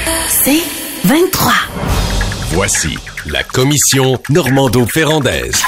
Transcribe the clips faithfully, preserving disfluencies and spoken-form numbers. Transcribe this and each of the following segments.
C'est vingt-trois. Voici la commission Normando-Ferrandaise.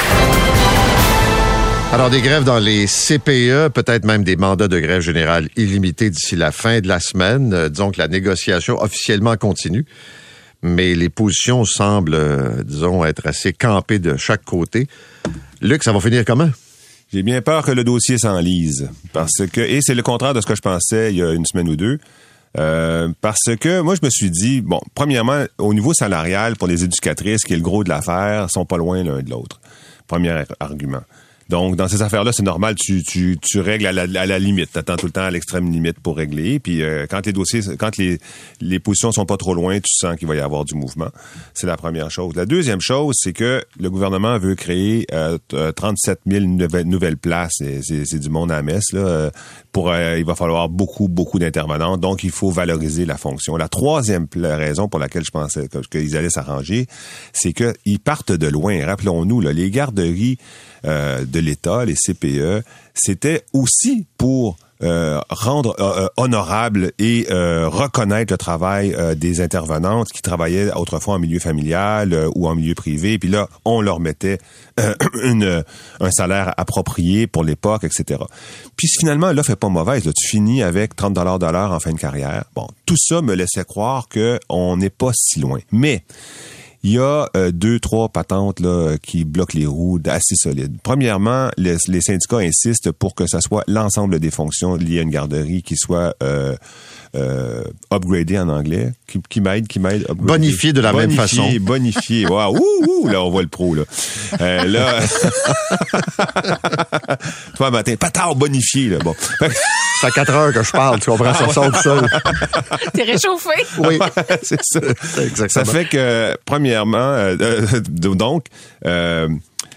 Alors, des grèves dans les C P E, peut-être même des mandats de grève générale illimités d'ici la fin de la semaine. Euh, disons que la négociation officiellement continue, mais les positions semblent, euh, disons, être assez campées de chaque côté. Luc, ça va finir comment? J'ai bien peur que le dossier s'enlise, parce que, et c'est le contraire de ce que je pensais il y a une semaine ou deux, euh, parce que moi, je me suis dit, bon, premièrement, au niveau salarial, pour les éducatrices, qui est le gros de l'affaire, sont pas loin l'un de l'autre. Premier argument. Donc, dans ces affaires-là, c'est normal, tu, tu, tu règles à la, à la limite. T'attends tout le temps à l'extrême limite pour régler. Puis, euh, quand les dossiers, quand les, les positions sont pas trop loin, tu sens qu'il va y avoir du mouvement. C'est la première chose. La deuxième chose, c'est que le gouvernement veut créer euh, trente-sept mille nouvelles, nouvelles places. C'est, c'est, c'est du monde à la messe, là. Pour, euh, il va falloir beaucoup, beaucoup d'intervenants. Donc, il faut valoriser la fonction. La troisième raison pour laquelle je pensais que, qu'ils allaient s'arranger, c'est qu'ils partent de loin. Rappelons-nous, là, les garderies euh, de l'État, les C P E, c'était aussi pour euh, rendre euh, honorable et euh, reconnaître le travail euh, des intervenantes qui travaillaient autrefois en milieu familial euh, ou en milieu privé. Puis là, on leur mettait euh, une, un salaire approprié pour l'époque, et cetera. Puis finalement, l'offre est pas mauvaise. Là, tu finis avec trente dollars de l'heure en fin de carrière. Bon, tout ça me laissait croire qu'on n'est pas si loin. Mais il y a euh, deux, trois patentes là qui bloquent les roues assez solides. Premièrement, les, les syndicats insistent pour que ça soit l'ensemble des fonctions liées à une garderie qui soit euh, euh, upgradée en anglais, qui, qui m'aide, qui m'aide. Bonifié de la bonifié, même façon. Bonifié, wow, ouh, ouh, là on voit le pro là. Euh, là, toi matin, patard bonifié là. Bon, c'est à quatre heures que je parle, tu comprends, ça sort du sol. T'es réchauffé? Oui, c'est ça. Exactement. Ça fait que premièrement, euh, euh, donc, euh,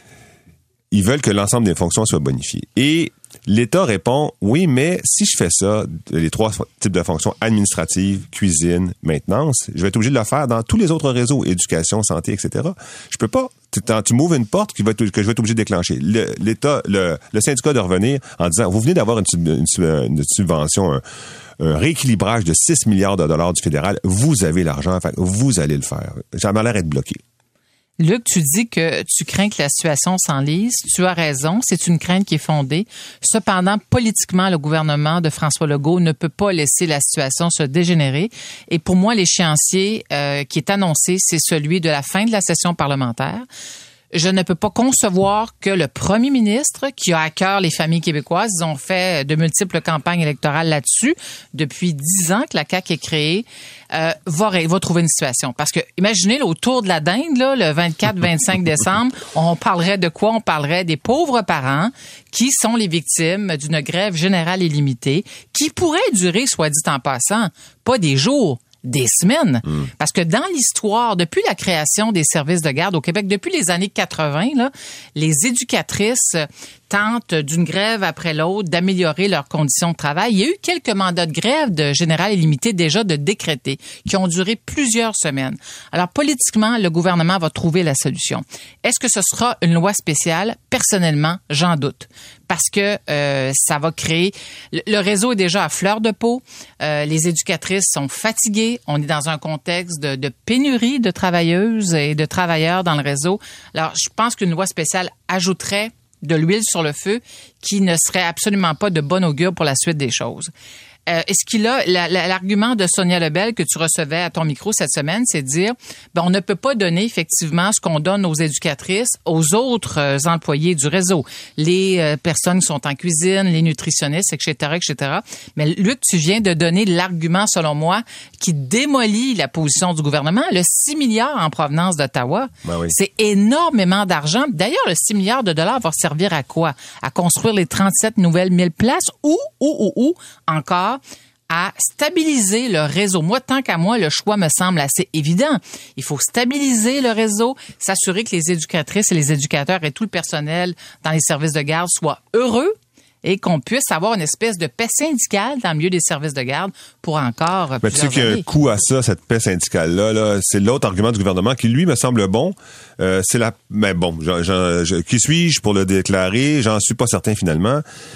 ils veulent que l'ensemble des fonctions soient bonifiées. Et l'État répond, oui, mais si je fais ça, les trois types de fonctions administratives, cuisine, maintenance, je vais être obligé de le faire dans tous les autres réseaux, éducation, santé, et cetera. Je peux pas. Tu, tu m'ouvres une porte qui va être, que je vais être obligé de déclencher. Le, L'État, le, le syndicat de revenir en disant, vous venez d'avoir une, une, une subvention, un, un rééquilibrage de six milliards de dollars du fédéral, vous avez l'argent, fait, vous allez le faire. Ça m'a l'air d'être bloqué. Luc, tu dis que tu crains que la situation s'enlise. Tu as raison, c'est une crainte qui est fondée. Cependant, politiquement, le gouvernement de François Legault ne peut pas laisser la situation se dégénérer. Et pour moi, l'échéancier euh, qui est annoncé, c'est celui de la fin de la session parlementaire. Je ne peux pas concevoir que le premier ministre, qui a à cœur les familles québécoises, ils ont fait de multiples campagnes électorales là-dessus, depuis dix ans que la C A Q est créée, euh, va, va trouver une situation. Parce que, imaginez, là, autour de la dinde, là, le vingt-quatre vingt-cinq décembre, on parlerait de quoi? On parlerait des pauvres parents qui sont les victimes d'une grève générale illimitée, qui pourrait durer, soit dit en passant, pas des jours, des semaines. Mmh. Parce que dans l'histoire, depuis la création des services de garde au Québec, depuis les années quatre-vingts, là, les éducatrices tentent d'une grève après l'autre d'améliorer leurs conditions de travail. Il y a eu quelques mandats de grève de générale illimitée déjà de décrétés qui ont duré plusieurs semaines. Alors, politiquement, le gouvernement va trouver la solution. Est-ce que ce sera une loi spéciale? Personnellement, j'en doute. Parce que euh, ça va créer... Le, le réseau est déjà à fleur de peau. Euh, les éducatrices sont fatiguées. On est dans un contexte de, de pénurie de travailleuses et de travailleurs dans le réseau. Alors, je pense qu'une loi spéciale ajouterait de l'huile sur le feu qui ne serait absolument pas de bon augure pour la suite des choses. Euh, est-ce qu'il a la, la, l'argument de Sonia Lebel que tu recevais à ton micro cette semaine, c'est de dire ben on ne peut pas donner effectivement ce qu'on donne aux éducatrices aux autres euh, employés du réseau, les euh, personnes qui sont en cuisine, les nutritionnistes, et cetera, et cetera. Mais Luc, tu viens de donner l'argument selon moi qui démolit la position du gouvernement. Le six milliards en provenance d'Ottawa, ben oui. C'est énormément d'argent. D'ailleurs, le six milliards de dollars va servir à quoi? À construire les trente-sept nouvelles mille places ou ou ou ou encore à stabiliser le réseau. Moi, tant qu'à moi, le choix me semble assez évident. Il faut stabiliser le réseau, s'assurer que les éducatrices et les éducateurs et tout le personnel dans les services de garde soient heureux et qu'on puisse avoir une espèce de paix syndicale dans le milieu des services de garde pour encore Mais tu sais qu'il y a un coût à ça, cette paix syndicale-là. Là. C'est l'autre argument du gouvernement qui, lui, me semble bon. Euh, c'est la... Mais bon, j'en, j'en, je, qui suis-je pour le déclarer? J'en suis pas certain, finalement.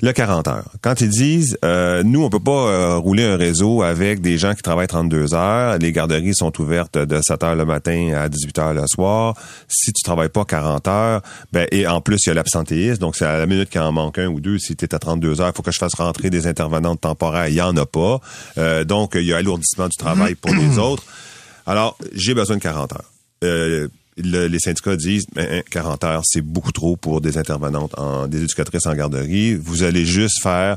Le quarante heures. Quand ils disent, euh, nous, on peut pas euh, rouler un réseau avec des gens qui travaillent trente-deux heures, les garderies sont ouvertes de sept heures le matin à dix-huit heures le soir. Si tu travailles pas quarante heures, ben et en plus, il y a l'absentéisme, donc c'est à la minute qu'il en manque un ou deux, si tu es à trente-deux heures, il faut que je fasse rentrer des intervenantes temporaires, il y en a pas. Euh, donc, il y a alourdissement du travail pour les autres. Alors, j'ai besoin de quarante heures. Euh, Le, les syndicats disent ben, quarante heures, c'est beaucoup trop pour des intervenantes, en, des éducatrices en garderie. Vous allez juste faire,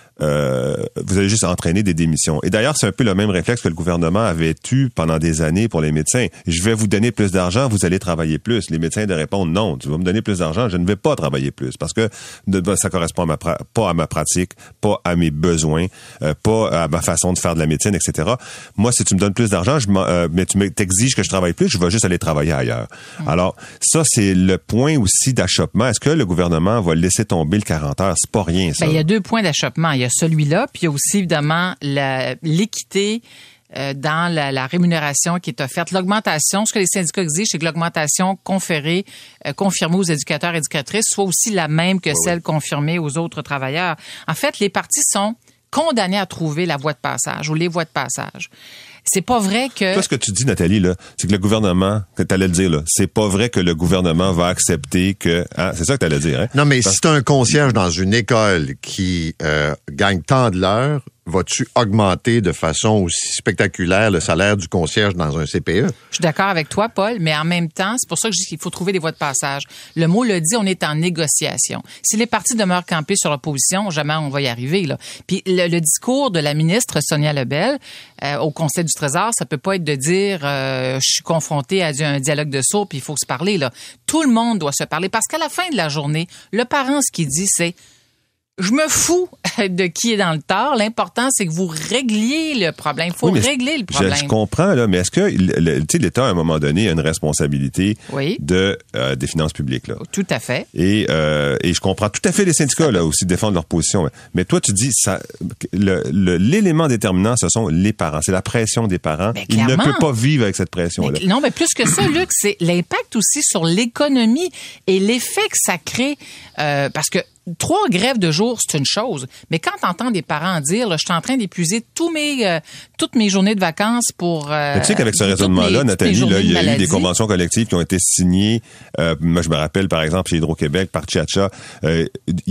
euh, vous allez juste entraîner des démissions. Et d'ailleurs, c'est un peu le même réflexe que le gouvernement avait eu pendant des années pour les médecins. Je vais vous donner plus d'argent, vous allez travailler plus. Les médecins de répondre non, tu vas me donner plus d'argent, je ne vais pas travailler plus parce que de, ça correspond à ma, pas à ma pratique, pas à mes besoins, euh, pas à ma façon de faire de la médecine, et cetera. Moi, si tu me donnes plus d'argent, je euh, mais tu m'exiges que je travaille plus, je vais juste aller travailler ailleurs. Mmh. Alors, ça, c'est le point aussi d'achoppement. Est-ce que le gouvernement va laisser tomber le quarante heures? C'est pas rien, ça. Ben, il y a deux points d'achoppement. Il y a celui-là, puis il y a aussi, évidemment, la, l'équité euh, dans la, la rémunération qui est offerte. L'augmentation, ce que les syndicats exigent, c'est que l'augmentation conférée, euh, confirmée aux éducateurs et éducatrices soit aussi la même que oui, celle oui. confirmée aux autres travailleurs. En fait, les partis sont condamnés à trouver la voie de passage ou les voies de passage. C'est pas vrai que... Toi, ce que tu dis, Nathalie, là, c'est que le gouvernement, que t'allais le dire, là, c'est pas vrai que le gouvernement va accepter que... Hein, c'est ça que t'allais dire, hein? Non, mais Parce... si t'as un concierge dans une école qui euh, gagne tant de l'heure, vas-tu augmenter de façon aussi spectaculaire le salaire du concierge dans un C P E? Je suis d'accord avec toi, Paul, mais en même temps, c'est pour ça que je dis qu'il faut trouver des voies de passage. Le mot le dit, on est en négociation. Si les partis demeurent campés sur leur position, jamais on va y arriver, là. Puis le, le discours de la ministre Sonia Lebel euh, au Conseil du Trésor, ça peut pas être de dire euh, je suis confronté à un dialogue de sourds puis il faut se parler, là. Tout le monde doit se parler parce qu'à la fin de la journée, le parent, ce qu'il dit, c'est je me fous de qui est dans le tort. L'important, c'est que vous régliez le problème. Il faut oui, régler le problème. Je, je comprends, là, mais est-ce que le, tu sais, l'État, à un moment donné, a une responsabilité oui. de, euh, des finances publiques? Là. Tout à fait. Et, euh, et je comprends tout à fait les syndicats là aussi défendre leur position. Mais toi, tu dis, ça, le, le, l'élément déterminant, ce sont les parents. C'est la pression des parents. Ben, Il ne peut pas vivre avec cette pression-là. Mais, non, mais plus que ça, Luc, c'est l'impact aussi sur l'économie et l'effet que ça crée. Euh, parce que trois grèves de jour, c'est une chose. Mais quand t'entends des parents dire, là, je suis en train d'épuiser tous mes, euh, toutes mes journées de vacances pour... Euh, tu sais qu'avec ce raisonnement-là, Nathalie, là, il y a eu des conventions collectives qui ont été signées. Euh, moi, je me rappelle, par exemple, chez Hydro-Québec, par Tchatcha, euh,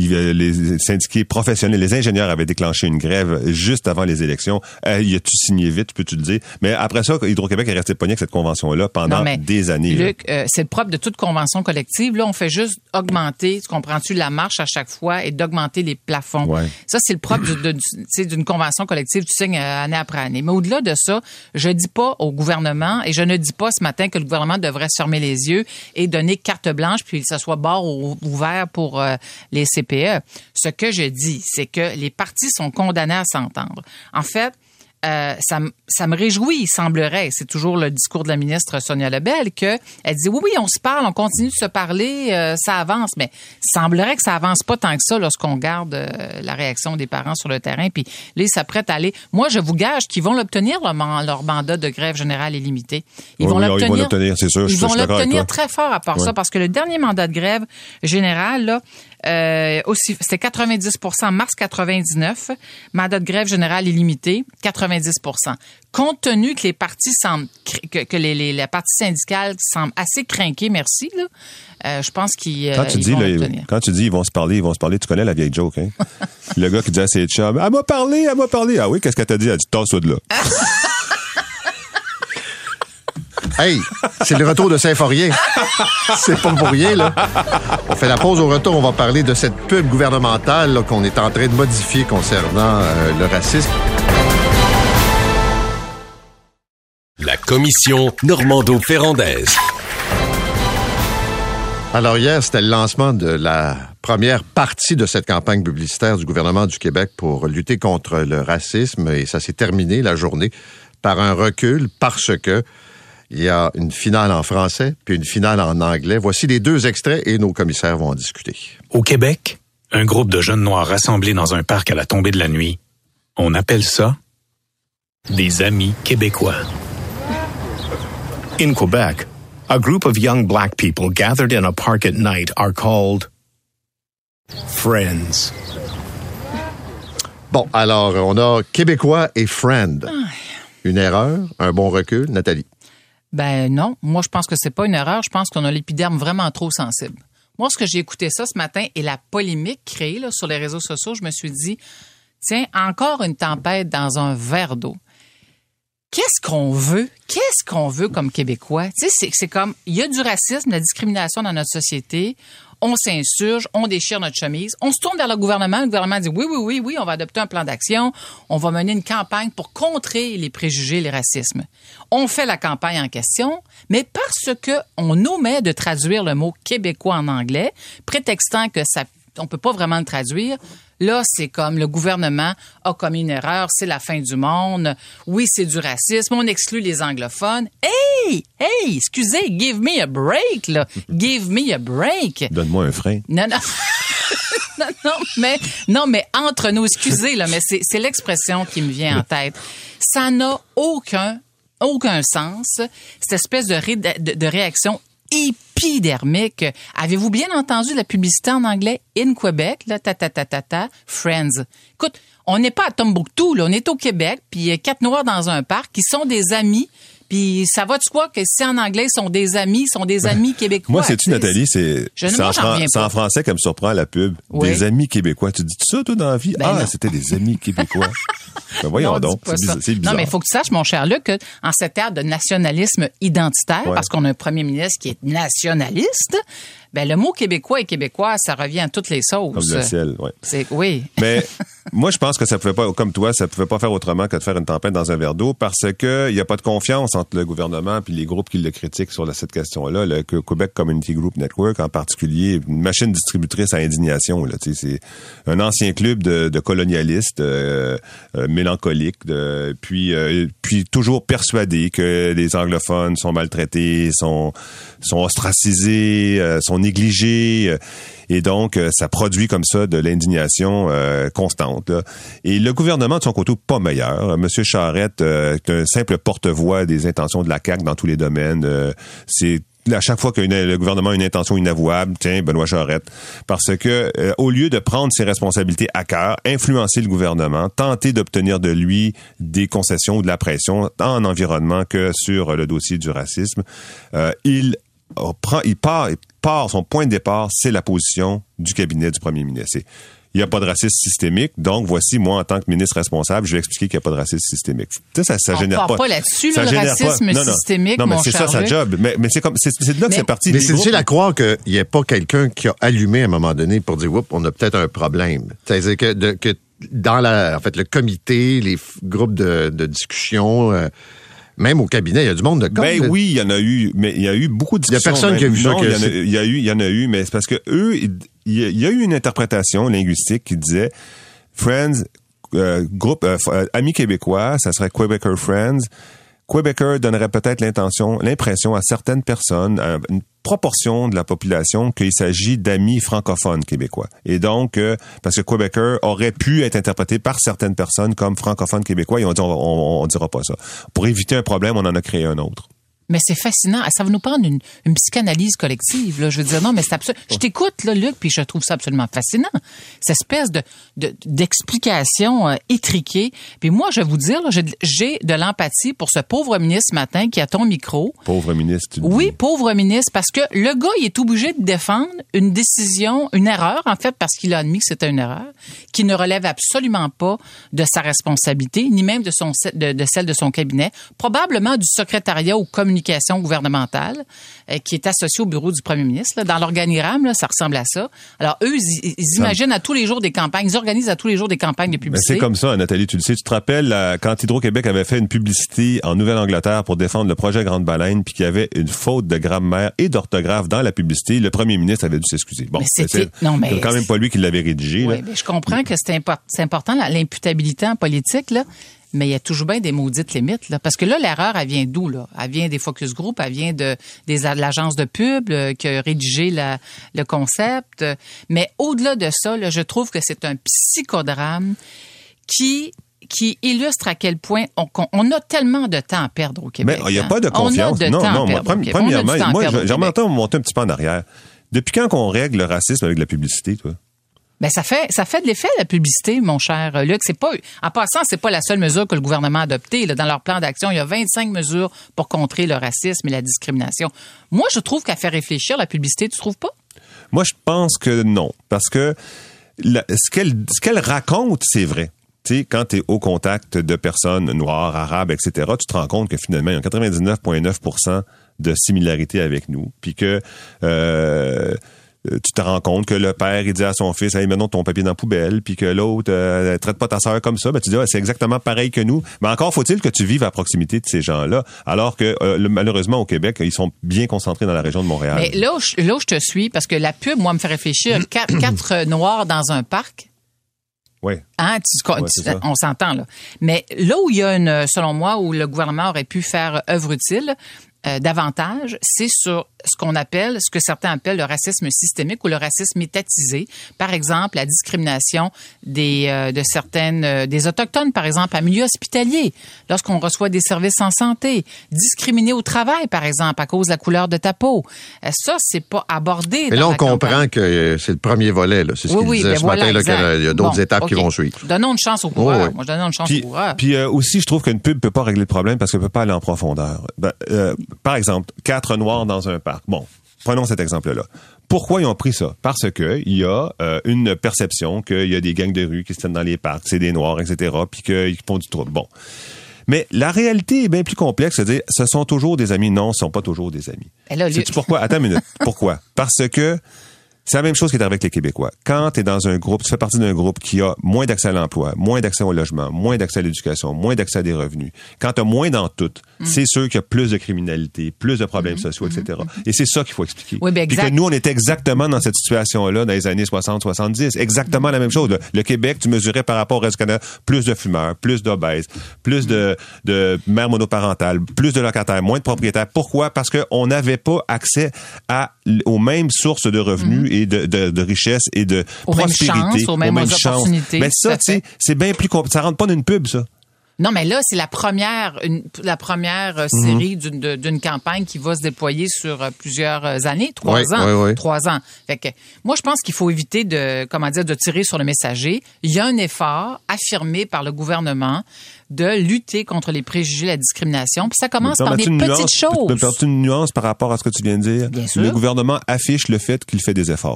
les syndiqués professionnels, les ingénieurs avaient déclenché une grève juste avant les élections. Euh, y a-tu signé vite, peux-tu le dire? Mais après ça, Hydro-Québec est resté pogné avec cette convention-là pendant non, mais, des années. Luc, euh, c'est le propre de toute convention collective. Là, on fait juste augmenter, tu comprends-tu, la marche à chaque fois et d'augmenter les plafonds. Ouais. Ça, c'est le propre du, de, du, d'une convention collective. Tu signes année après année. Mais au-delà de ça, je dis pas au gouvernement et je ne dis pas ce matin que le gouvernement devrait se fermer les yeux et donner carte blanche puis que ça soit bord ou ouvert pour euh, les C P E. Ce que je dis, c'est que les partis sont condamnés à s'entendre. En fait, Euh, ça, ça me réjouit, il semblerait, c'est toujours le discours de la ministre Sonia Lebel, que elle dit oui, oui, on se parle, on continue de se parler, euh, ça avance, mais il semblerait que ça avance pas tant que ça lorsqu'on garde euh, la réaction des parents sur le terrain, puis là, ils s'apprêtent à aller. Moi, je vous gage qu'ils vont l'obtenir, leur, leur mandat de grève générale illimitée. Ils oui, vont oui, l'obtenir. Ils vont l'obtenir, c'est sûr. Ils je vont l'obtenir très toi. fort à part ouais. ça, parce que le dernier mandat de grève générale, là, Euh, aussi, c'était quatre-vingt-dix pour cent mars quatre-vingt-dix-neuf, mandat de grève générale illimité, quatre-vingt-dix pour cent. Compte tenu que les partis semblent, que, que les, les, la partie syndicale semble assez crinquée, merci, là, euh, je pense qu'ils, euh, quand tu ils dis, vont là, l'obtenir. Quand tu dis ils vont se parler, ils vont se parler, tu connais la vieille joke, hein? Le gars qui dit à ses chums, elle m'a parlé, elle m'a parlé. Ah oui, qu'est-ce qu'elle t'a dit? Elle dit, tasse-toi de là. Hey, c'est le retour de Saint-Forien. C'est pas pour rien, là. On fait la pause. Au retour, on va parler de cette pub gouvernementale là, qu'on est en train de modifier concernant euh, le racisme. La commission Normando-Ferrandaise. Alors hier, c'était le lancement de la première partie de cette campagne publicitaire du gouvernement du Québec pour lutter contre le racisme et ça s'est terminé la journée par un recul parce que il y a une finale en français puis une finale en anglais. Voici les deux extraits et nos commissaires vont en discuter. Au Québec, un groupe de jeunes noirs rassemblés dans un parc à la tombée de la nuit, on appelle ça des amis québécois. In Quebec, a group of young black people gathered in a park at night are called friends. Bon, alors, on a Québécois et Friend. Une erreur, un bon recul, Nathalie? Ben non, moi je pense que c'est pas une erreur, je pense qu'on a l'épiderme vraiment trop sensible. Moi, ce que j'ai écouté ça ce matin et la polémique créée là, sur les réseaux sociaux, je me suis dit, tiens, encore une tempête dans un verre d'eau. Qu'est-ce qu'on veut? Qu'est-ce qu'on veut comme Québécois? Tu sais, c'est, c'est comme, il y a du racisme, de la discrimination dans notre société. On s'insurge, on déchire notre chemise. On se tourne vers le gouvernement. Le gouvernement dit oui, oui, oui, oui, on va adopter un plan d'action. On va mener une campagne pour contrer les préjugés, les racismes. On fait la campagne en question, mais parce que on omet de traduire le mot québécois en anglais, prétextant que ça, on peut pas vraiment le traduire. Là, c'est comme le gouvernement a commis une erreur, c'est la fin du monde. Oui, c'est du racisme, on exclut les anglophones. Hey, hey, excusez, give me a break, là. Give me a break. Donne-moi un frein. Non, non. non, non, mais, non, mais entre nous, excusez, là, mais c'est, c'est l'expression qui me vient en tête. Ça n'a aucun, aucun sens, cette espèce de, ré, de, de réaction épidermique. Avez-vous bien entendu la publicité en anglais? In Québec, là, ta, ta, ta, ta, ta, Friends. Écoute, on n'est pas à Tombouctou, là, on est au Québec, puis il y a quatre Noirs dans un parc qui sont des amis. Puis ça va de quoi que si en anglais ils sont des amis, ils sont des amis québécois. Moi, sais-tu, Nathalie, c'est, je, c'est, moi, en, fran- c'est en français qu'elle me surprend la pub. Oui. Des amis québécois. Tu dis ça, toi, dans la vie? Ben ah, non. c'était des amis québécois. Ben voyons non, donc. C'est, bizarre, c'est bizarre. Non, mais il faut que tu saches, mon cher Luc, qu'en cette ère de nationalisme identitaire, ouais. parce qu'on a un premier ministre qui est nationaliste, ben le mot québécois et québécois, ça revient à toutes les sauces. Comme le ciel, oui. C'est, oui. Mais moi, je pense que ça pouvait pas, comme toi, ça pouvait pas faire autrement que de faire une tempête dans un verre d'eau parce que il y a pas de confiance entre le gouvernement puis les groupes qui le critiquent sur la, cette question-là. Le Québec Community Group Network, en particulier, une machine distributrice à indignation. Là, tu sais, c'est un ancien club de, de colonialistes euh, euh, mélancoliques, de, puis euh, puis toujours persuadés que les anglophones sont maltraités, sont sont ostracisés, euh, sont négligés. Euh, Et donc, euh, ça produit comme ça de l'indignation euh, constante. Là. Et le gouvernement, de son côté, pas meilleur. Monsieur Charette euh, est un simple porte-voix des intentions de la C A Q dans tous les domaines. Euh, c'est à chaque fois que le gouvernement a une intention inavouable, tiens, Benoît Charette, parce que euh, au lieu de prendre ses responsabilités à cœur, influencer le gouvernement, tenter d'obtenir de lui des concessions ou de la pression, tant en environnement que sur le dossier du racisme, euh, il prend, il part, il part, son point de départ, c'est la position du cabinet du premier ministre. C'est, il n'y a pas de racisme systémique, donc voici, moi, en tant que ministre responsable, je vais expliquer qu'il n'y a pas de racisme systémique. Ça, ça, ça on génère part pas. pas là-dessus, ça là, le racisme pas, non, non, systémique, non, mais mon c'est cher ça, sa Luc. job. Mais, mais c'est comme, c'est, c'est de là que mais, c'est parti. Mais des c'est groupes. difficile à croire qu'il n'y ait pas quelqu'un qui a allumé à un moment donné pour dire, oups, on a peut-être un problème. C'est-à-dire que, de, que dans la, en fait, le comité, les f- groupes de, de discussion, euh, même au cabinet, il y a du monde de com. Ben là. oui, il y en a eu, mais il y a eu beaucoup de discussions. Il y a personne même. qui a vu ça. Non, que il y en a, c'est- il y a eu, il y en a eu, mais c'est parce que eux, il il y a eu une interprétation linguistique qui disait Friends, euh, groupe, euh, euh, amis québécois, ça serait Quebecer Friends. Quebecer donnerait peut-être l'intention, l'impression à certaines personnes, à une proportion de la population, qu'il s'agit d'amis francophones québécois. Et donc, euh, parce que Quebecer aurait pu être interprété par certaines personnes comme francophones québécois, et on dit on, on, on dira pas ça. Pour éviter un problème, on en a créé un autre. Mais c'est fascinant. Ça va nous prendre une, une psychanalyse collective. Là. Je veux dire, non, mais c'est absolument... Je t'écoute, là, Luc, puis je trouve ça absolument fascinant. Cette espèce de, de d'explication euh, étriquée. Puis moi, je vais vous dire, là, j'ai, j'ai de l'empathie pour ce pauvre ministre ce matin qui a ton micro. Pauvre ministre, tu le Oui, dis. pauvre ministre, parce que le gars, il est obligé de défendre une décision, une erreur, en fait, parce qu'il a admis que c'était une erreur, qui ne relève absolument pas de sa responsabilité, ni même de, son, de, de celle de son cabinet, probablement du secrétariat aux communications gouvernementale euh, qui est associé au bureau du premier ministre. Là. Dans l'organigramme, là, ça ressemble à ça. Alors, eux, ils, ils imaginent à tous les jours des campagnes, ils organisent à tous les jours des campagnes de Ben, publicité. c'est comme ça, Nathalie, tu le sais. Tu te rappelles là, quand Hydro-Québec avait fait une publicité en Nouvelle-Angleterre pour défendre le projet Grande Baleine, puis qu'il y avait une faute de grammaire et d'orthographe dans la publicité, le premier ministre avait dû s'excuser. Bon, Mais c'était- c'est, non, mais c'est quand même pas lui qui l'avait rédigé. Oui, là. mais je comprends que c'est, import- c'est important, là, l'imputabilité en politique, là. Mais il y a toujours bien des maudites limites, là. Parce que là, l'erreur, elle vient d'où, là? Elle vient des focus group, elle vient de, des, de l'agence de pub, là, qui a rédigé la, le concept. Mais au-delà de ça, là, je trouve que c'est un psychodrame qui, qui illustre à quel point on, on a tellement de temps à perdre au Québec. Mais il n'y a hein. pas de confiance. On a de non, temps non, à moi, perdre au premi- Québec. On a du premièrement, temps à moi, perdre au j'aimerais Québec. entendre monter un petit peu en arrière. Depuis quand qu'on règle le racisme avec la publicité, toi? Ben ça fait ça fait de l'effet la publicité, mon cher Luc. C'est pas en passant, c'est pas la seule mesure que le gouvernement a adoptée. Là, dans leur plan d'action, il y a vingt-cinq mesures pour contrer le racisme et la discrimination. Moi, je trouve qu'elle fait réfléchir la publicité. Tu trouves pas? Moi, je pense que non, parce que la, ce qu'elle ce qu'elle raconte, c'est vrai. Tu sais, quand tu es au contact de personnes noires, arabes, et cetera, tu te rends compte que finalement, il y a quatre-vingt-dix-neuf virgule neuf pour cent de similarité avec nous, puis que euh, tu te rends compte que le père, il dit à son fils, hey, mets donc ton papier dans la poubelle, puis que l'autre, euh, traite pas ta sœur comme ça, ben tu dis, ah, c'est exactement pareil que nous. Mais encore faut-il que tu vives à proximité de ces gens-là, alors que euh, le, malheureusement au Québec, ils sont bien concentrés dans la région de Montréal. Mais là où je, là où je te suis, parce que la pub, moi, me fait réfléchir, quatre, quatre noirs dans un parc. Oui. Hein, tu, ouais, tu, on s'entend, là. Mais là où il y a une, selon moi, où le gouvernement aurait pu faire œuvre utile, euh, davantage, c'est sur ce qu'on appelle, ce que certains appellent le racisme systémique ou le racisme étatisé. Par exemple, la discrimination des, euh, de certaines, euh, des Autochtones, par exemple, en milieu hospitalier, lorsqu'on reçoit des services en santé. Discriminer au travail, par exemple, à cause de la couleur de ta peau. Euh, ça, c'est pas abordé. Mais dans là, on la comprend campagne. que euh, c'est le premier volet, là. C'est ce oui, qu'il oui, disait ben ce voilà, matin, là, exact. qu'il y a d'autres Bon, étapes okay. qui vont suivre. Donnons une chance au coureur. Oh, oui. Moi, je donne une chance Puis, au coureur. puis euh, aussi, je trouve qu'une pub peut pas régler le problème parce qu'elle peut pas aller en profondeur. Ben, euh, par exemple, quatre noirs dans un parc. Bon, prenons cet exemple-là. Pourquoi ils ont pris ça? Parce que il y a euh, une perception qu'il y a des gangs de rue qui se tiennent dans les parcs, c'est des noirs, et cetera, puis qu'ils font du trouble. Bon. Mais la réalité est bien plus complexe. C'est-à-dire, ce sont toujours des amis. Non, ce sont pas toujours des amis. Sais-tu pourquoi? Attends une minute. Pourquoi? Parce que c'est la même chose qui est arrivé avec les Québécois. Quand tu es dans un groupe, tu fais partie d'un groupe qui a moins d'accès à l'emploi, moins d'accès au logement, moins d'accès à l'éducation, moins d'accès à des revenus. Quand tu as moins dans tout, mm. c'est sûr qu'il y a plus de criminalité, plus de problèmes mm. sociaux, et cetera. Mm. Et c'est ça qu'il faut expliquer. Oui, ben exact. Puis que nous, on était exactement dans cette situation-là dans les années soixante soixante-dix. Exactement mm. la même chose. Le, le Québec, tu mesurais par rapport au reste du Canada, plus de fumeurs, plus d'obèses, plus de, de mères monoparentales, plus de locataires, moins de propriétaires. Pourquoi? Parce qu'on n'avait pas accès à, aux mêmes sources de revenus mm. et de, de, de richesse et de aux prospérité, mêmes chances, aux mêmes, aux mêmes chances. Mais ça, tu sais, c'est bien plus compl- ça rentre pas dans une pub, ça. Non, mais là, c'est la première, une, la première euh, série mm-hmm. d'une, d'une campagne qui va se déployer sur euh, plusieurs années, trois oui, ans, oui, oui. trois ans. Fait que moi, je pense qu'il faut éviter de, comment dire, de tirer sur le messager. Il y a un effort affirmé par le gouvernement de lutter contre les préjugés, la discrimination. Puis ça commence par des petites nuance, choses. Tu peux faire une nuance par rapport à ce que tu viens de dire. Bien sûr. Le gouvernement affiche le fait qu'il fait des efforts.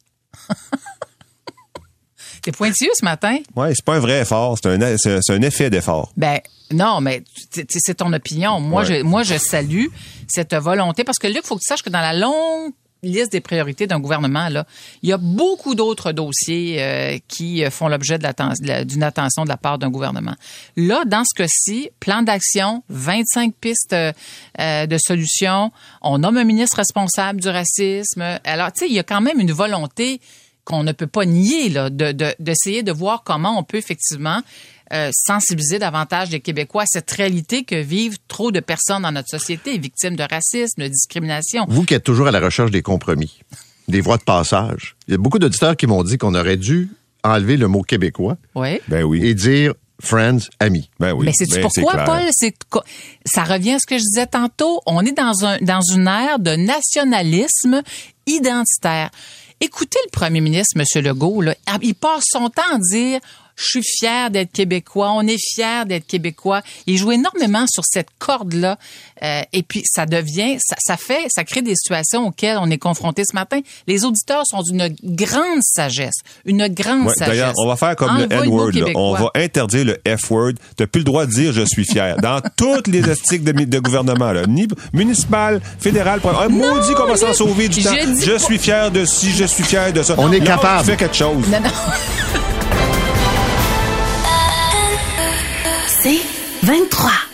T'es pointilleux ce matin? Oui, c'est pas un vrai effort, c'est un, c'est, c'est un effet d'effort. Ben non, mais c'est, c'est ton opinion. Moi, ouais. je, moi, je salue cette volonté parce que là, il faut que tu saches que dans la longue liste des priorités d'un gouvernement, là, il y a beaucoup d'autres dossiers euh, qui font l'objet de l'atten- de la, d'une attention de la part d'un gouvernement. Là, dans ce cas-ci, plan d'action, vingt-cinq pistes euh, de solutions. On nomme un ministre responsable du racisme. Alors, tu sais, il y a quand même une volonté qu'on ne peut pas nier, là, de, de, d'essayer de voir comment on peut effectivement euh, sensibiliser davantage les Québécois à cette réalité que vivent trop de personnes dans notre société, victimes de racisme, de discrimination. Vous qui êtes toujours à la recherche des compromis, des voies de passage, il y a beaucoup d'auditeurs qui m'ont dit qu'on aurait dû enlever le mot québécois oui. Ben oui. et dire friends, amis. Ben oui. Mais c'est ben, pourquoi, c'est Paul? C'est, ça revient à ce que je disais tantôt. On est dans, un, dans une ère de nationalisme identitaire. Écoutez le premier ministre, M. Legault, là, il passe son temps à dire « Je suis fier d'être Québécois, on est fier d'être Québécois ». Il joue énormément sur cette corde-là euh, et puis ça devient, ça, ça fait, ça crée des situations auxquelles on est confronté ce matin. Les auditeurs sont d'une grande sagesse, une grande ouais, sagesse. D'ailleurs, on va faire comme Envoie le N-word. Le là. On va interdire le F-word. Tu n'as plus le droit de dire « Je suis fier » dans toutes les astiques de, de gouvernement, là, ni municipal, fédéral. Un maudit qu'on va s'en sauver du temps. Je pas... suis fier de ci, je suis fier de ça. On est là, capable. On fait quelque chose. Non, non. C'est vingt-trois.